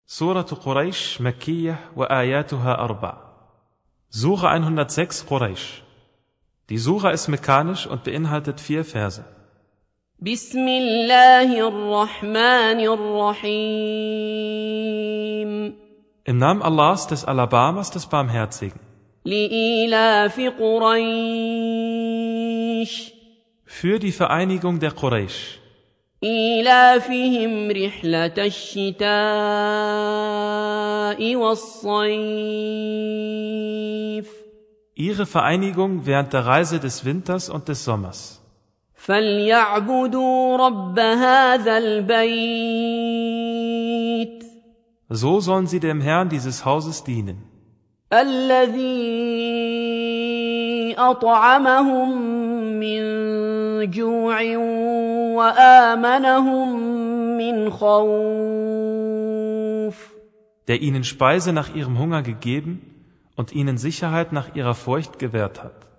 Surah Quraysh Makkiyah wa ayatuha arba. Sura 106 Quraysh. Die Sura ist mekanisch und beinhaltet 4 Verse. Bismillahirrahmanirrahim. Im Namen Allahs, des Alabamas, des Barmherzigen. Li'ilafi Quraysh. Für die Vereinigung der Quraysh. إيلافهم رحلة الشتاء والصيف Ihre Vereinigung während der Reise des Winters und des Sommers. فليعبدوا رب هذا البيت So sollen sie dem Herrn dieses Hauses dienen, الذي أطعمهم من جوع وآمنهم من خوف der ihnen Speise nach ihrem Hunger gegeben und ihnen Sicherheit nach ihrer Furcht gewährt hat.